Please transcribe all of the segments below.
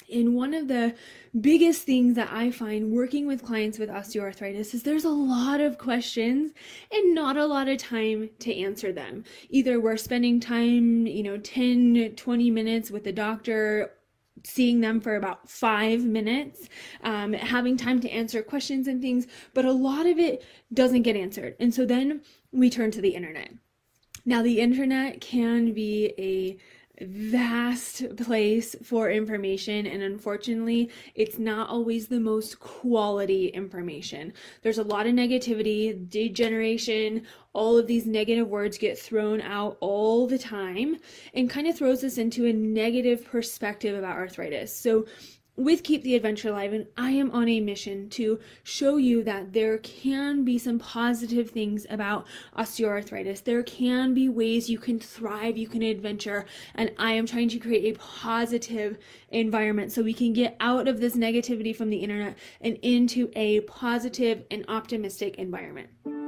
And one of the biggest things that I find working with clients with osteoarthritis is there's a lot of questions and not a lot of time to answer them. Either we're spending time, 10, 20 minutes with the doctor, seeing them for about 5 minutes, having time to answer questions and things, but a lot of it doesn't get answered. And so then we turn to the internet. Now, the internet can be a vast place for information, and unfortunately it's not always the most quality information. There's a lot of negativity, degeneration, all of these negative words get thrown out all the time and kind of throws us into a negative perspective about arthritis. So with Keep the Adventure Alive, and I am on a mission to show you that there can be some positive things about osteoarthritis. There can be ways you can thrive, you can adventure, and I am trying to create a positive environment so we can get out of this negativity from the internet and into a positive and optimistic environment.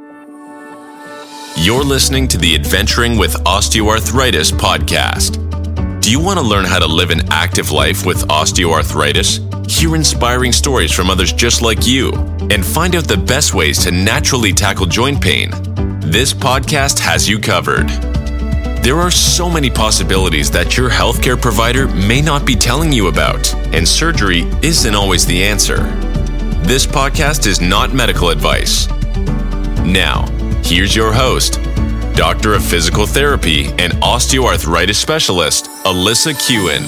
You're listening to the Adventuring with Osteoarthritis podcast. Do you want to learn how to live an active life with osteoarthritis? Hear inspiring stories from others just like you, and find out the best ways to naturally tackle joint pain. This podcast has you covered. There are so many possibilities that your healthcare provider may not be telling you about, and surgery isn't always the answer. This podcast is not medical advice. Now, here's your host, Doctor of Physical Therapy and Osteoarthritis Specialist, Alyssa Kewen.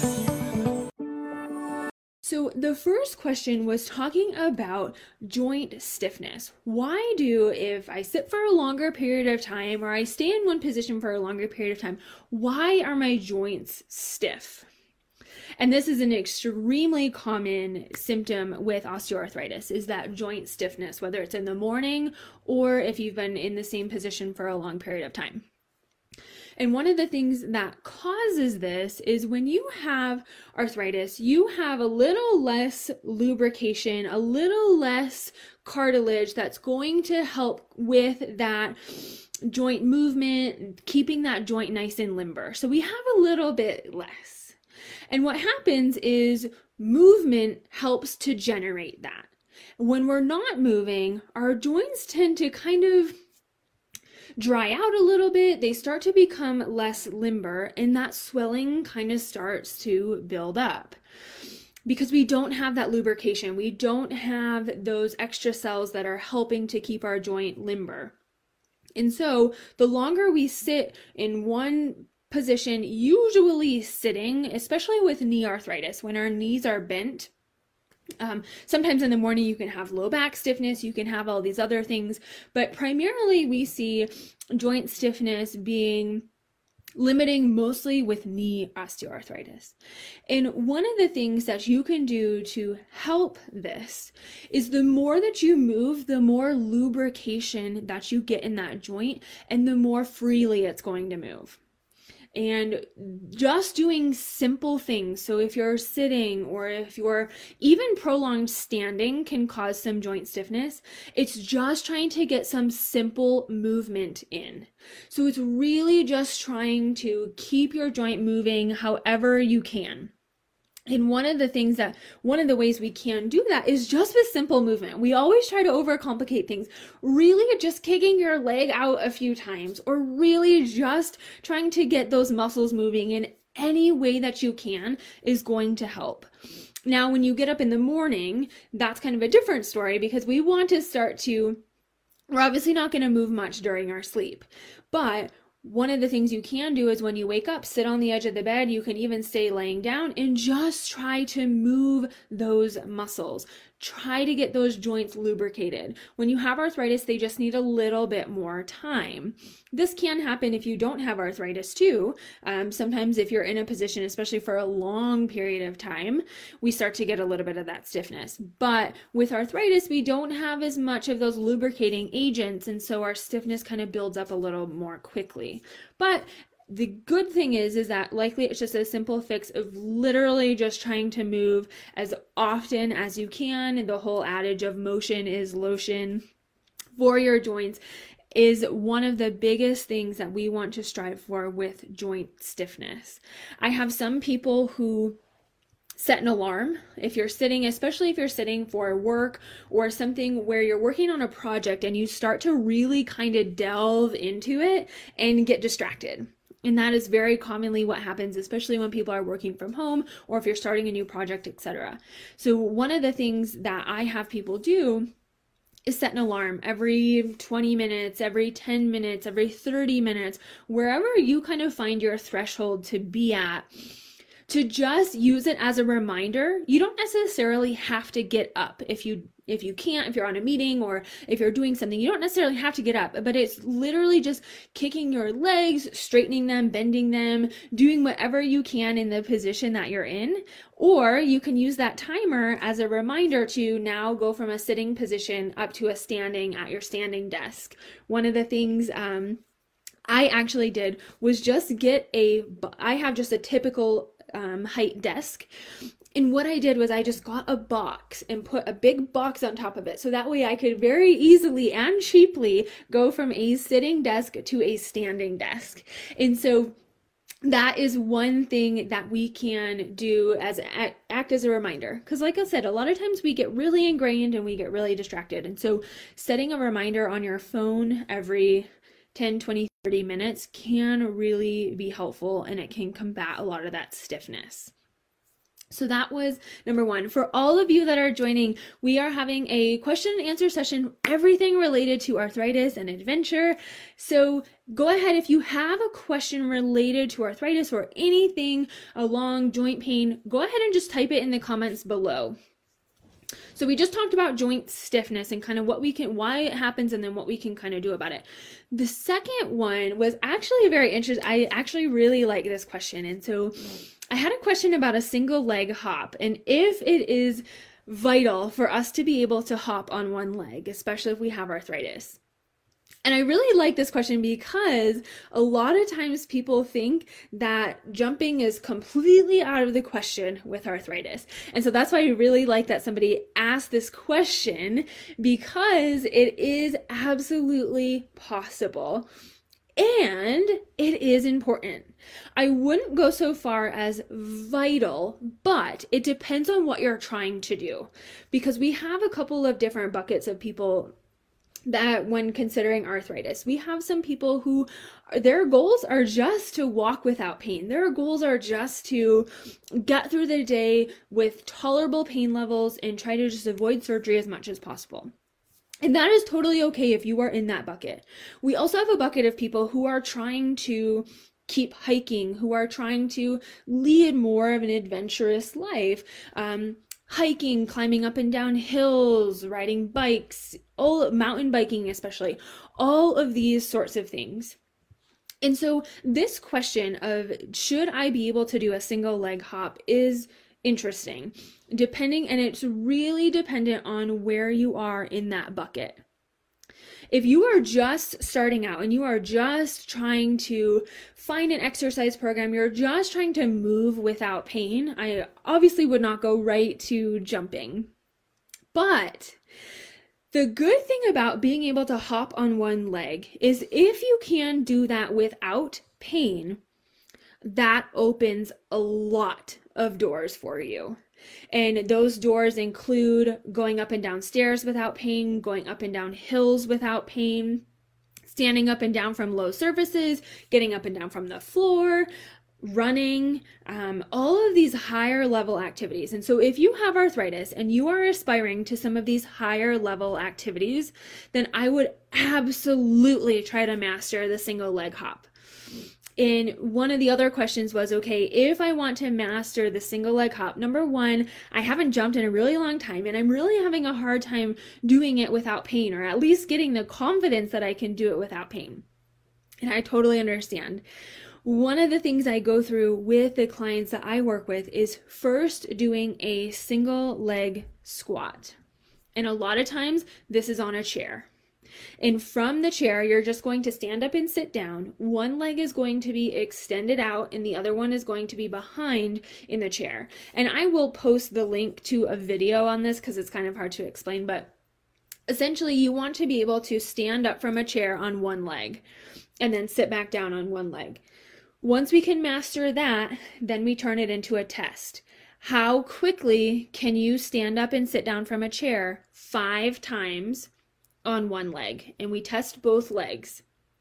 So the first question was talking about joint stiffness. Why do, if I sit for a longer period of time or I stay in one position for a longer period of time, why are my joints stiff? And this is an extremely common symptom with osteoarthritis, is that joint stiffness, whether it's in the morning or if you've been in the same position for a long period of time. And one of the things that causes this is when you have arthritis, you have a little less lubrication, a little less cartilage that's going to help with that joint movement, keeping that joint nice and limber. So we have a little bit less. And what happens is movement helps to generate that. When we're not moving, our joints tend to kind of dry out a little bit. They start to become less limber, and that swelling kind of starts to build up because we don't have that lubrication. We don't have those extra cells that are helping to keep our joint limber. And so the longer we sit in one position, usually sitting, especially with knee arthritis, when our knees are bent. Sometimes in the morning you can have low back stiffness, you can have all these other things, but primarily we see joint stiffness being limiting mostly with knee osteoarthritis. And one of the things that you can do to help this is the more that you move, the more lubrication that you get in that joint, and the more freely it's going to move. And just doing simple things, so if you're sitting or if you're even prolonged standing can cause some joint stiffness. It's just trying to get some simple movement in. So it's really just trying to keep your joint moving however you can. And one of the ways we can do that is just with simple movement. We always try to overcomplicate things. Really just kicking your leg out a few times, or really just trying to get those muscles moving in any way that you can is going to help. Now, when you get up in the morning, that's kind of a different story because we want to we're obviously not going to move much during our sleep, but one of the things you can do is when you wake up, sit on the edge of the bed. You can even stay laying down and just try to move those muscles. Try to get those joints lubricated. When you have arthritis, they just need a little bit more time. This can happen if you don't have arthritis too. Sometimes if you're in a position, especially for a long period of time, we start to get a little bit of that stiffness. But with arthritis, we don't have as much of those lubricating agents, and so our stiffness kind of builds up a little more quickly. But the good thing is that likely it's just a simple fix of literally just trying to move as often as you can. The whole adage of motion is lotion for your joints is one of the biggest things that we want to strive for with joint stiffness. I have some people who set an alarm if you're sitting, especially if you're sitting for work or something where you're working on a project and you start to really kind of delve into it and get distracted. And that is very commonly what happens, especially when people are working from home or if you're starting a new project, etc. So one of the things that I have people do is set an alarm every 20 minutes, every 10 minutes, every 30 minutes, wherever you kind of find your threshold to be at, to just use it as a reminder. You don't necessarily have to get up if you can't, if you're on a meeting or if you're doing something, you don't necessarily have to get up, but it's literally just kicking your legs, straightening them, bending them, doing whatever you can in the position that you're in. Or you can use that timer as a reminder to now go from a sitting position up to a standing at your standing desk. One of the things I actually did was just I have just a typical height desk. And what I did was I just got a box and put a big box on top of it. So that way I could very easily and cheaply go from a sitting desk to a standing desk. And so that is one thing that we can do as act as a reminder. Because like I said, a lot of times we get really ingrained and we get really distracted. And so setting a reminder on your phone every 10, 20, 30 minutes can really be helpful, and it can combat a lot of that stiffness. So that was number one. For all of you that are joining, we are having a question and answer session, everything related to arthritis and adventure. So go ahead, if you have a question related to arthritis or anything along joint pain, go ahead and just type it in the comments below. So we just talked about joint stiffness and kind of why it happens, and then what we can kind of do about it. The second one was actually very interesting. I actually really like this question. And so I had a question about a single leg hop, and if it is vital for us to be able to hop on one leg, especially if we have arthritis. And I really like this question because a lot of times people think that jumping is completely out of the question with arthritis. And so that's why I really like that somebody asked this question, because it is absolutely possible and it is important. I wouldn't go so far as vital, but it depends on what you're trying to do, because we have a couple of different buckets of people that when considering arthritis. We have some people who their goals are just to walk without pain. Their goals are just to get through the day with tolerable pain levels and try to just avoid surgery as much as possible. And that is totally okay if you are in that bucket. We also have a bucket of people who are trying to keep hiking, who are trying to lead more of an adventurous life. Hiking, climbing up and down hills, riding bikes, all mountain biking especially, all of these sorts of things. And so this question of should I be able to do a single leg hop is interesting, and it's really dependent on where you are in that bucket. If you are just starting out and you are just trying to find an exercise program, you're just trying to move without pain, I obviously would not go right to jumping. But the good thing about being able to hop on one leg is if you can do that without pain, that opens a lot of doors for you. And those doors include going up and down stairs without pain, going up and down hills without pain, standing up and down from low surfaces, getting up and down from the floor, running, all of these higher level activities. And so if you have arthritis and you are aspiring to some of these higher level activities, then I would absolutely try to master the single leg hop. And one of the other questions was, okay, if I want to master the single leg hop, number one, I haven't jumped in a really long time and I'm really having a hard time doing it without pain, or at least getting the confidence that I can do it without pain. And I totally understand. One of the things I go through with the clients that I work with is first doing a single leg squat. And a lot of times this is on a chair. And from the chair, you're just going to stand up and sit down. One leg is going to be extended out and the other one is going to be behind in the chair. And I will post the link to a video on this because it's kind of hard to explain, but essentially you want to be able to stand up from a chair on one leg and then sit back down on one leg. Once we can master that, then we turn it into a test. How quickly can you stand up and sit down from a chair 5 times on one leg? And we test both legs.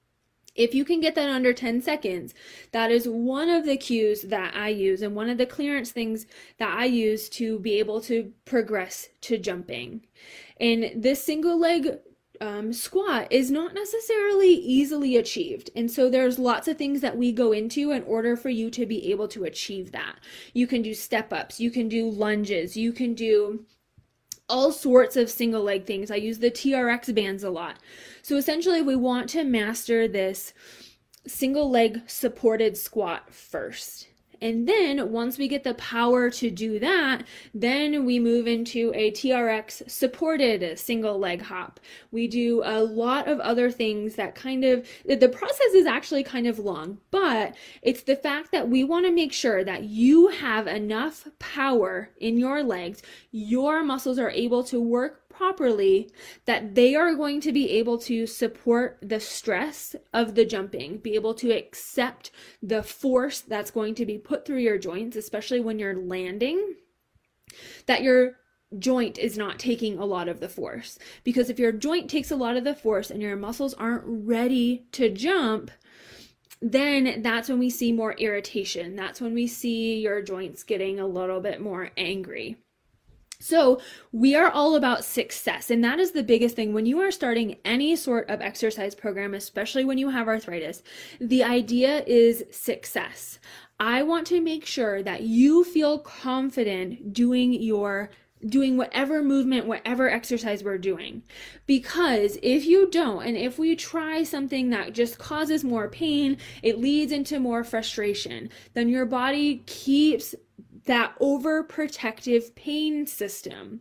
If you can get that under 10 seconds, that is one of the cues that I use and one of the clearance things that I use to be able to progress to jumping. And this single leg squat is not necessarily easily achieved. And so there's lots of things that we go into in order for you to be able to achieve that. You can do step ups, you can do lunges, you can do all sorts of single leg things. I use the TRX bands a lot. So essentially we want to master this single leg supported squat first. And then once we get the power to do that, then we move into a TRX supported single leg hop. We do a lot of other things that the process is actually kind of long, but it's the fact that we want to make sure that you have enough power in your legs, your muscles are able to work properly, that they are going to be able to support the stress of the jumping, be able to accept the force that's going to be put through your joints, especially when you're landing, that your joint is not taking a lot of the force. Because if your joint takes a lot of the force and your muscles aren't ready to jump, then that's when we see more irritation. That's when we see your joints getting a little bit more angry. So we are all about success, and that is the biggest thing. When you are starting any sort of exercise program, especially when you have arthritis, the idea is success. I want to make sure that you feel confident doing whatever movement, whatever exercise we're doing. Because if you don't, and if we try something that just causes more pain, it leads into more frustration, then your body keeps that overprotective pain system.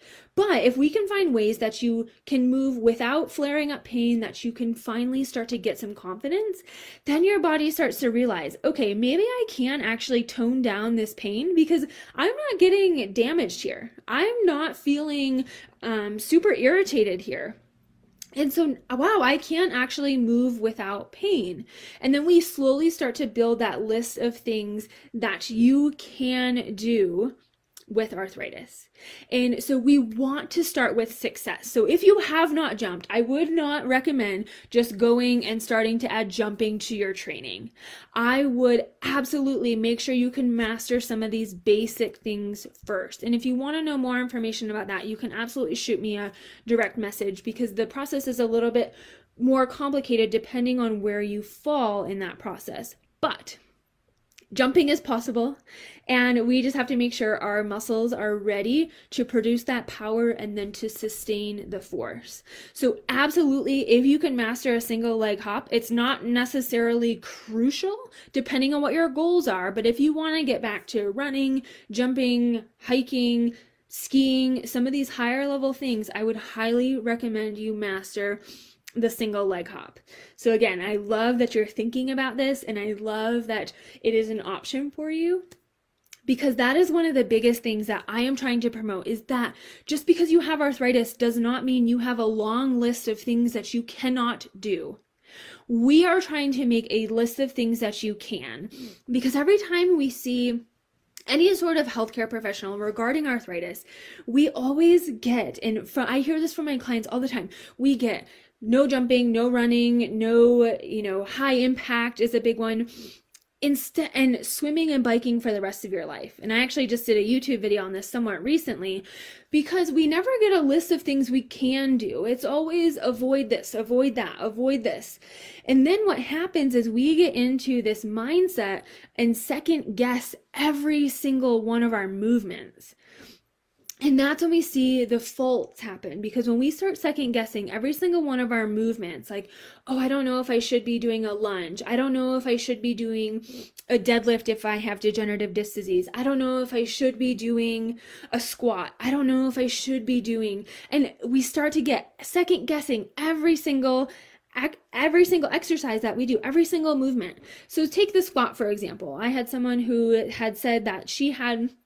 But if we can find ways that you can move without flaring up pain, that you can finally start to get some confidence, then your body starts to realize, okay, maybe I can actually tone down this pain because I'm not getting damaged here. I'm not feeling super irritated here. And so, wow, I can actually move without pain. And then we slowly start to build that list of things that you can do with arthritis. And so we want to start with success. So if you have not jumped, I would not recommend just going and starting to add jumping to your training. I would absolutely make sure you can master some of these basic things first. And if you want to know more information about that, you can absolutely shoot me a direct message because the process is a little bit more complicated depending on where you fall in that process. But jumping is possible, and we just have to make sure our muscles are ready to produce that power and then to sustain the force. So absolutely, if you can master a single leg hop, it's not necessarily crucial depending on what your goals are, but if you want to get back to running, jumping, hiking, skiing, some of these higher level things, I would highly recommend you master the single leg hop. So again, I love that you're thinking about this, and I love that it is an option for you, because that is one of the biggest things that I am trying to promote, is that just because you have arthritis does not mean you have a long list of things that you cannot do. We are trying to make a list of things that you can, because every time we see any sort of healthcare professional regarding arthritis, we always get, and I hear this from my clients all the time, we get no jumping, no running, no, high impact is a big one. Instead, and swimming and biking for the rest of your life. And I actually just did a YouTube video on this somewhat recently, because we never get a list of things we can do. It's always avoid this, avoid that, avoid this. And then what happens is we get into this mindset and second guess every single one of our movements. And that's when we see the faults happen, because when we start second guessing every single one of our movements, like, oh, I don't know if I should be doing a lunge. I don't know if I should be doing a deadlift if I have degenerative disc disease. I don't know if I should be doing a squat. I don't know if I should be doing, and we start to get second guessing every single exercise that we do, every single movement. So take the squat, for example. I had someone who had said that she's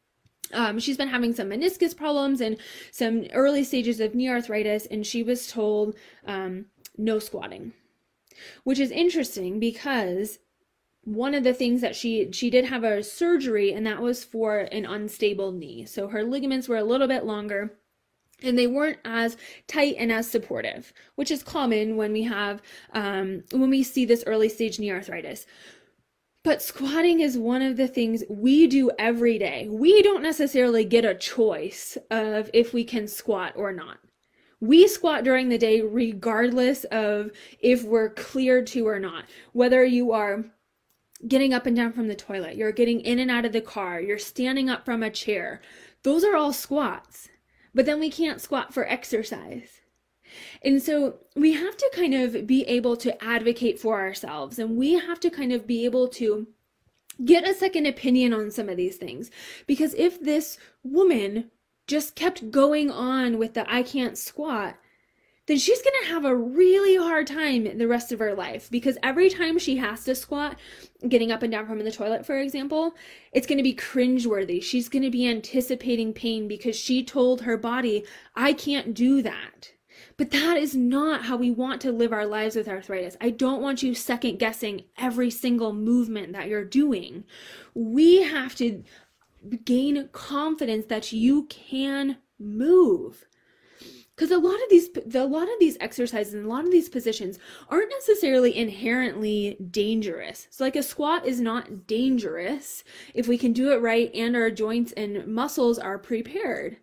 been having some meniscus problems and some early stages of knee arthritis, and she was told no squatting, which is interesting because one of the things that she did have a surgery, and that was for an unstable knee. So her ligaments were a little bit longer and they weren't as tight and as supportive, which is common when we have when we see this early stage knee arthritis. But squatting is one of the things we do every day. We don't necessarily get a choice of if we can squat or not. We squat during the day regardless of if we're cleared to or not. Whether you are getting up and down from the toilet, you're getting in and out of the car, you're standing up from a chair, those are all squats. But then we can't squat for exercise. And so we have to kind of be able to advocate for ourselves, and we have to kind of be able to get a second opinion on some of these things. Because if this woman just kept going on with the I can't squat, then she's going to have a really hard time the rest of her life, because every time she has to squat, getting up and down from the toilet, for example, it's going to be cringeworthy. She's going to be anticipating pain because she told her body, I can't do that. But that is not how we want to live our lives with arthritis. I don't want you second guessing every single movement that you're doing. We have to gain confidence that you can move. Because a lot of these exercises and a lot of these positions aren't necessarily inherently dangerous. So like a squat is not dangerous if we can do it right and our joints and muscles are prepared.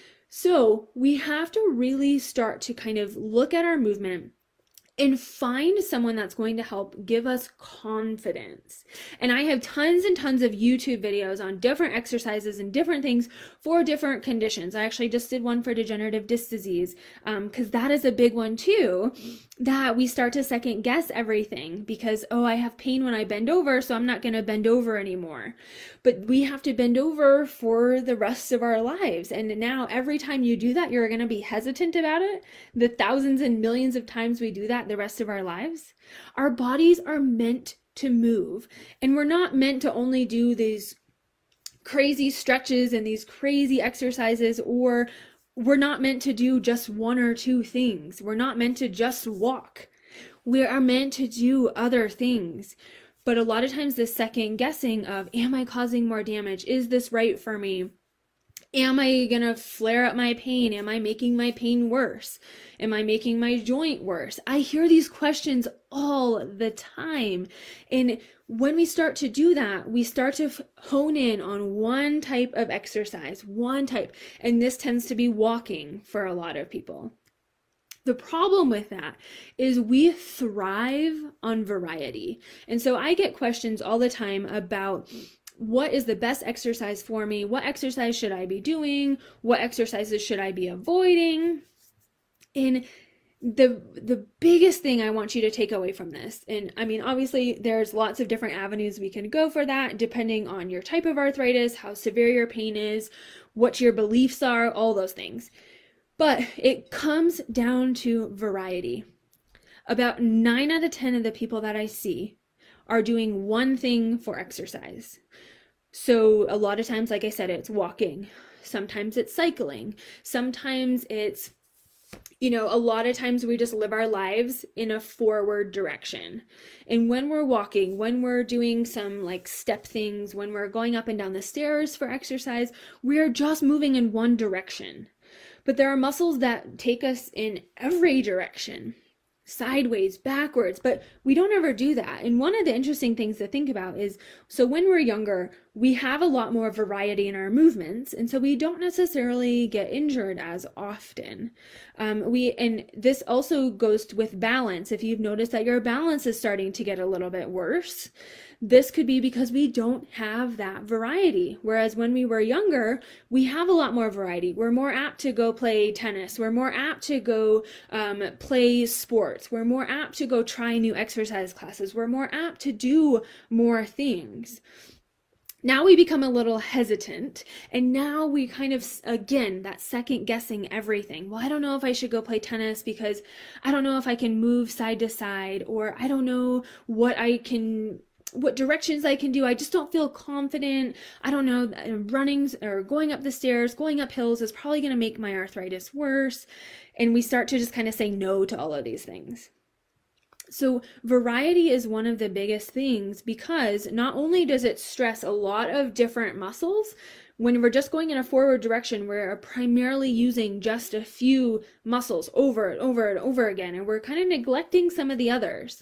So we have to really start to kind of look at our movement and find someone that's going to help give us confidence. And I have tons and tons of YouTube videos on different exercises and different things for different conditions. I actually just did one for degenerative disc disease, because that is a big one too, that we start to second guess everything because, oh, I have pain when I bend over, so I'm not going to bend over anymore. But we have to bend over for the rest of our lives. And now every time you do that, you're going to be hesitant about it. The thousands and millions of times we do that the rest of our lives. Our bodies are meant to move, and we're not meant to only do these crazy stretches and these crazy exercises, or we're not meant to do just one or two things. We're not meant to just walk. We are meant to do other things. But a lot of times the second guessing of, am I causing more damage? Is this right for me? Am I going to flare up my pain? Am I making my pain worse? Am I making my joint worse? I hear these questions all the time. And when we start to do that, we start to hone in on one type of exercise, one type. And this tends to be walking for a lot of people. The problem with that is we thrive on variety. And so I get questions all the time about, what is the best exercise for me? What exercise should I be doing? What exercises should I be avoiding? And the biggest thing I want you to take away from this, and I mean, obviously there's lots of different avenues we can go for that, depending on your type of arthritis, how severe your pain is, what your beliefs are, all those things. But it comes down to variety. About 9 out of 10 of the people that I see are doing one thing for exercise. So a lot of times, like I said, it's walking. Sometimes it's cycling. Sometimes it's, a lot of times we just live our lives in a forward direction. And when we're walking, when we're doing some like step things, when we're going up and down the stairs for exercise, we're just moving in one direction. But there are muscles that take us in every direction. Sideways, backwards, but we don't ever do that. And one of the interesting things to think about is, so when we're younger, we have a lot more variety in our movements, and so we don't necessarily get injured as often. And this also goes with balance. If you've noticed that your balance is starting to get a little bit worse, this could be because we don't have that variety. Whereas when we were younger, we have a lot more variety. We're more apt to go play tennis. We're more apt to go play sports. We're more apt to go try new exercise classes. We're more apt to do more things. Now we become a little hesitant, and now we kind of, again, that second guessing everything. Well, I don't know if I should go play tennis because I don't know if I can move side to side, or I don't know what directions I can do. I just don't feel confident. I don't know, running or going up the stairs, going up hills is probably going to make my arthritis worse. And we start to just kind of say no to all of these things. So variety is one of the biggest things, because not only does it stress a lot of different muscles, when we're just going in a forward direction, we're primarily using just a few muscles over and over and over again, and we're kind of neglecting some of the others.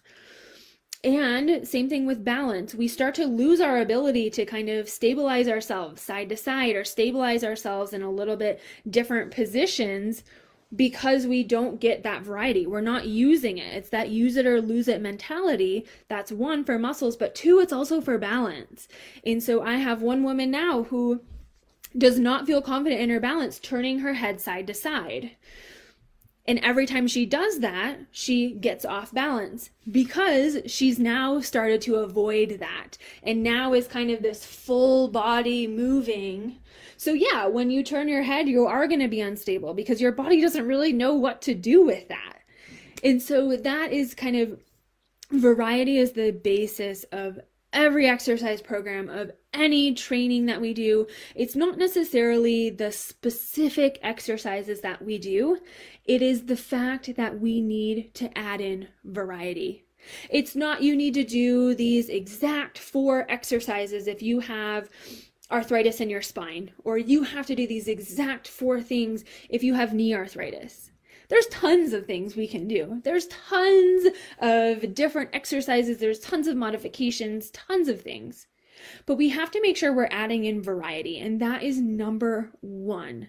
And same thing with balance. We start to lose our ability to kind of stabilize ourselves side to side, or stabilize ourselves in a little bit different positions, because we don't get that variety. We're not using it. It's that use it or lose it mentality. That's one, for muscles, but two, it's also for balance. And so I have one woman now who does not feel confident in her balance, turning her head side to side. And every time she does that, she gets off balance, because she's now started to avoid that. And now is kind of this full body moving. So yeah, when you turn your head, you are going to be unstable, because your body doesn't really know what to do with that. And so that is kind of, variety is the basis of every exercise program, of any training that we do. It's not necessarily the specific exercises that we do. It is the fact that we need to add in variety. It's not you need to do these exact 4 exercises if you have arthritis in your spine, or you have to do these exact 4 things if you have knee arthritis. There's tons of things we can do. There's tons of different exercises. There's tons of modifications, tons of things. But we have to make sure we're adding in variety, and that is number 1.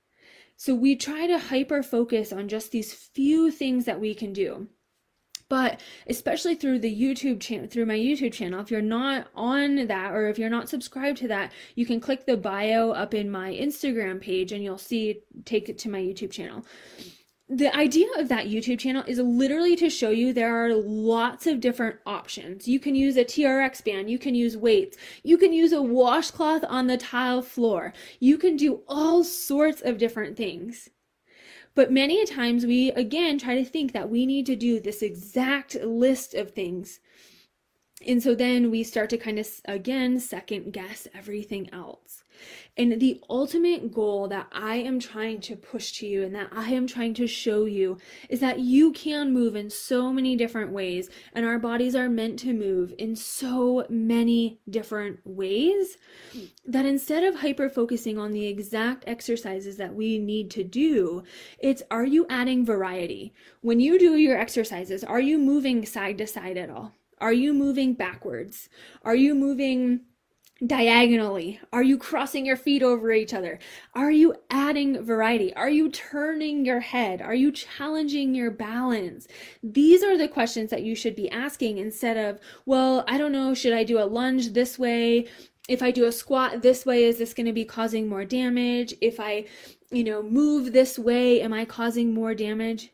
So we try to hyper focus on just these few things that we can do. But especially through the YouTube channel, through my YouTube channel, if you're not on that, or if you're not subscribed to that, you can click the bio up in my Instagram page and you'll see, take it to my YouTube channel. The idea of that YouTube channel is literally to show you there are lots of different options. You can use a TRX band, you can use weights, you can use a washcloth on the tile floor, you can do all sorts of different things. But many times we, again, try to think that we need to do this exact list of things. And so then we start to kind of, again, second guess everything else. And the ultimate goal that I am trying to push to you, and that I am trying to show you, is that you can move in so many different ways, and our bodies are meant to move in so many different ways, that instead of hyper focusing on the exact exercises that we need to do, it's, are you adding variety? When you do your exercises, are you moving side to side at all? Are you moving backwards? Are you moving diagonally? Are you crossing your feet over each other? Are you adding variety? Are you turning your head? Are you challenging your balance? These are the questions that you should be asking, instead of, well, I don't know, should I do a lunge this way? If I do a squat this way, is this going to be causing more damage? If I, move this way, am I causing more damage?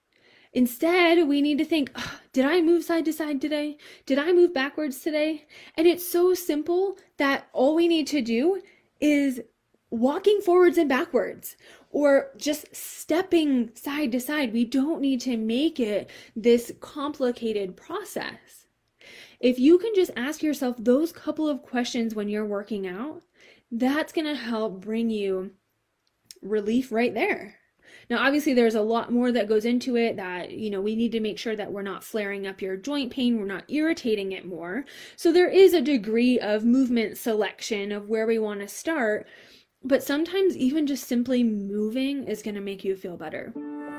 Instead, we need to think, did I move side to side today? Did I move backwards today? And it's so simple that all we need to do is walking forwards and backwards, or just stepping side to side. We don't need to make it this complicated process. If you can just ask yourself those couple of questions when you're working out, that's going to help bring you relief right there. Now, obviously, there's a lot more that goes into it, that, we need to make sure that we're not flaring up your joint pain, we're not irritating it more. So there is a degree of movement selection of where we want to start, but sometimes even just simply moving is going to make you feel better.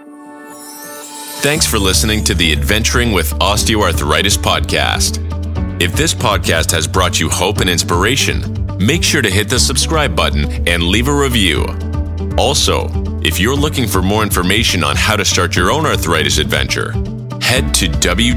Thanks for listening to the Adventuring with Osteoarthritis podcast. If this podcast has brought you hope and inspiration, make sure to hit the subscribe button and leave a review. Also, if you're looking for more information on how to start your own arthritis adventure, head to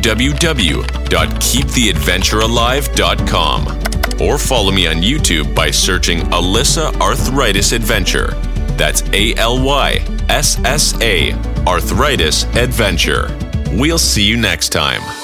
www.keeptheadventurealive.com or follow me on YouTube by searching Alyssa Arthritis Adventure. That's ALYSSA Arthritis Adventure. We'll see you next time.